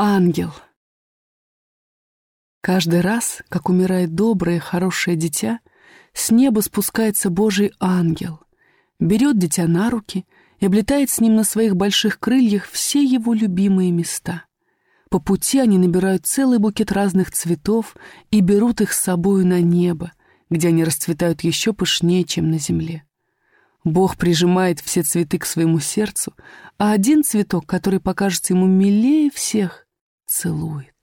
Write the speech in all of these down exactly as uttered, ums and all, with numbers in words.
Ангел. Каждый раз, как умирает доброе, хорошее дитя, с неба спускается Божий ангел, берет дитя на руки и облетает с ним на своих больших крыльях все его любимые места. По пути они набирают целый букет разных цветов и берут их с собою на небо, где они расцветают еще пышнее, чем на земле. Бог прижимает все цветы к своему сердцу, а один цветок, который покажется ему милее всех, целует.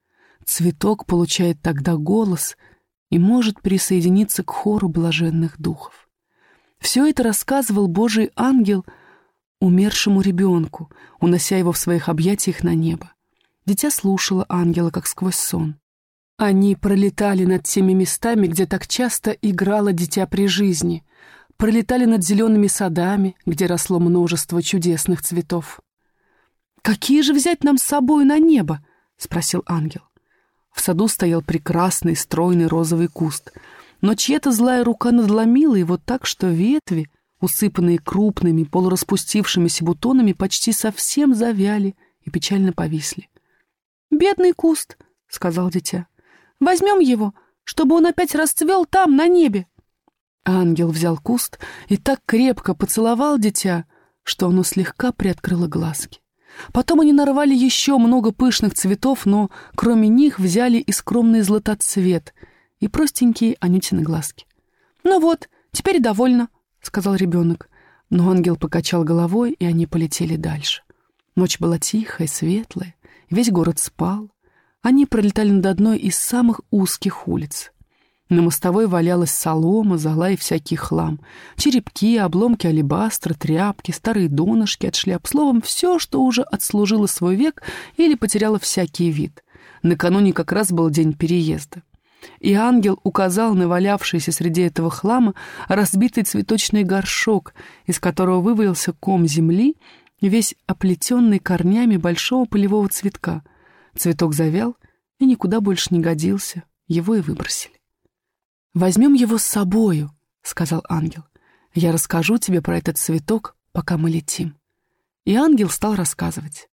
Цветок получает тогда голос и может присоединиться к хору блаженных духов. Все это рассказывал Божий ангел умершему ребенку, унося его в своих объятиях на небо. Дитя слушало ангела, как сквозь сон. Они пролетали над теми местами, где так часто играло дитя при жизни, пролетали над зелеными садами, где росло множество чудесных цветов. «Какие же взять нам с собой на небо?» — спросил ангел. В саду стоял прекрасный, стройный розовый куст, но чья-то злая рука надломила его так, что ветви, усыпанные крупными, полураспустившимися бутонами, почти совсем завяли и печально повисли. «Бедный куст», — сказал дитя, — «возьмем его, чтобы он опять расцвел там, на небе». Ангел взял куст и так крепко поцеловал дитя, что оно слегка приоткрыло глазки. Потом они нарвали еще много пышных цветов, но кроме них взяли и скромный златоцвет, и простенькие Анютины глазки. «Ну вот, теперь довольно», — сказал ребенок. Но ангел покачал головой, и они полетели дальше. Ночь была тихая, светлая, весь город спал. Они пролетали над одной из самых узких улиц. На мостовой валялась солома, зола и всякий хлам. Черепки, обломки алебастра, тряпки, старые донышки от шляп. Словом, все, что уже отслужило свой век или потеряло всякий вид. Накануне как раз был день переезда. И ангел указал на валявшийся среди этого хлама разбитый цветочный горшок, из которого вывалился ком земли, весь оплетенный корнями большого полевого цветка. Цветок завял и никуда больше не годился. Его и выбросили. «Возьмем его с собою», — сказал ангел. «Я расскажу тебе про этот цветок, пока мы летим». И ангел стал рассказывать.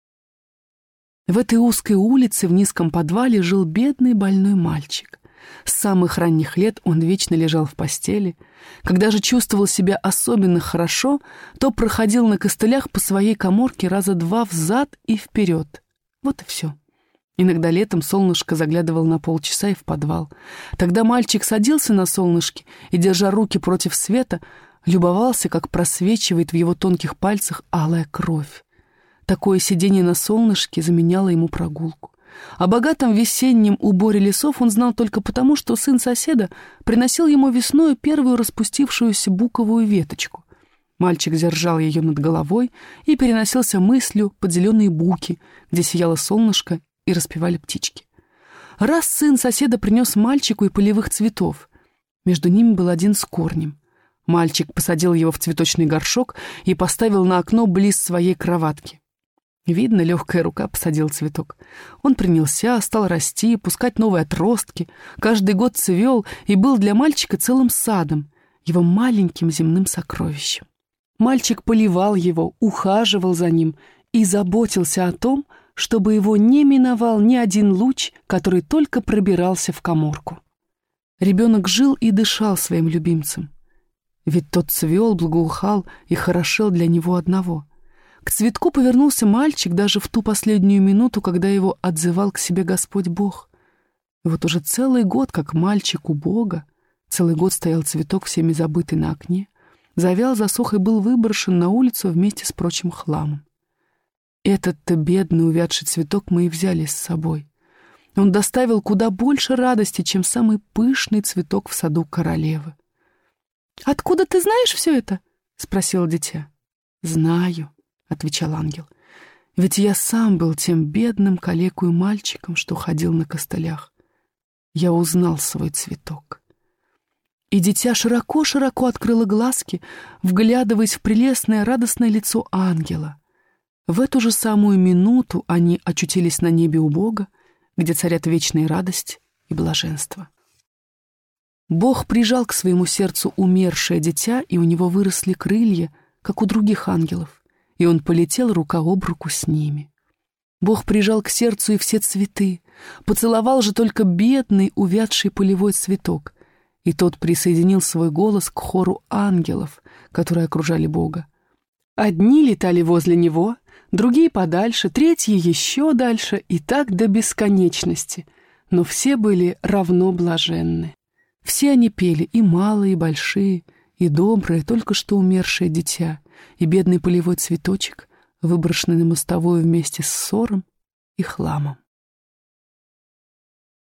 В этой узкой улице в низком подвале жил бедный больной мальчик. С самых ранних лет он вечно лежал в постели. Когда же чувствовал себя особенно хорошо, то проходил на костылях по своей каморке раза два взад и вперед. Вот и все. Иногда летом солнышко заглядывало на полчаса и в подвал. Тогда мальчик садился на солнышке и, держа руки против света, любовался, как просвечивает в его тонких пальцах алая кровь. Такое сидение на солнышке заменяло ему прогулку. О богатом весеннем уборе лесов он знал только потому, что сын соседа приносил ему весною первую распустившуюся буковую веточку. Мальчик держал ее над головой и переносился мыслью под зеленые буки, где сияло солнышко и распевали птички. Раз сын соседа принес мальчику и полевых цветов. Между ними был один с корнем. Мальчик посадил его в цветочный горшок и поставил на окно близ своей кроватки. Видно, легкая рука посадила цветок. Он принялся, стал расти, пускать новые отростки. Каждый год цвел и был для мальчика целым садом, его маленьким земным сокровищем. Мальчик поливал его, ухаживал за ним и заботился о том, чтобы его не миновал ни один луч, который только пробирался в каморку. Ребенок жил и дышал своим любимцем. Ведь тот цвел, благоухал и хорошел для него одного. К цветку повернулся мальчик даже в ту последнюю минуту, когда его отзывал к себе Господь Бог. И вот уже целый год, как мальчик у Бога, целый год стоял цветок, всеми забытый на окне, завял, засох и был выброшен на улицу вместе с прочим хламом. Этот-то бедный увядший цветок мы и взяли с собой. Он доставил куда больше радости, чем самый пышный цветок в саду королевы. «Откуда ты знаешь все это?» — спросило дитя. «Знаю», — отвечал ангел, — «ведь я сам был тем бедным калекой мальчиком, что ходил на костылях. Я узнал свой цветок». И дитя широко-широко открыло глазки, вглядываясь в прелестное радостное лицо ангела. В эту же самую минуту они очутились на небе у Бога, где царят вечная радость и блаженство. Бог прижал к своему сердцу умершее дитя, и у него выросли крылья, как у других ангелов, и он полетел рука об руку с ними. Бог прижал к сердцу и все цветы, поцеловал же только бедный увядший полевой цветок, и тот присоединил свой голос к хору ангелов, которые окружали Бога. Одни летали возле него, другие подальше, третьи еще дальше, и так до бесконечности, но все были равно блаженны. Все они пели, и малые, и большие, и доброе, только что умершее дитя, и бедный полевой цветочек, выброшенный на мостовую вместе с ссором и хламом.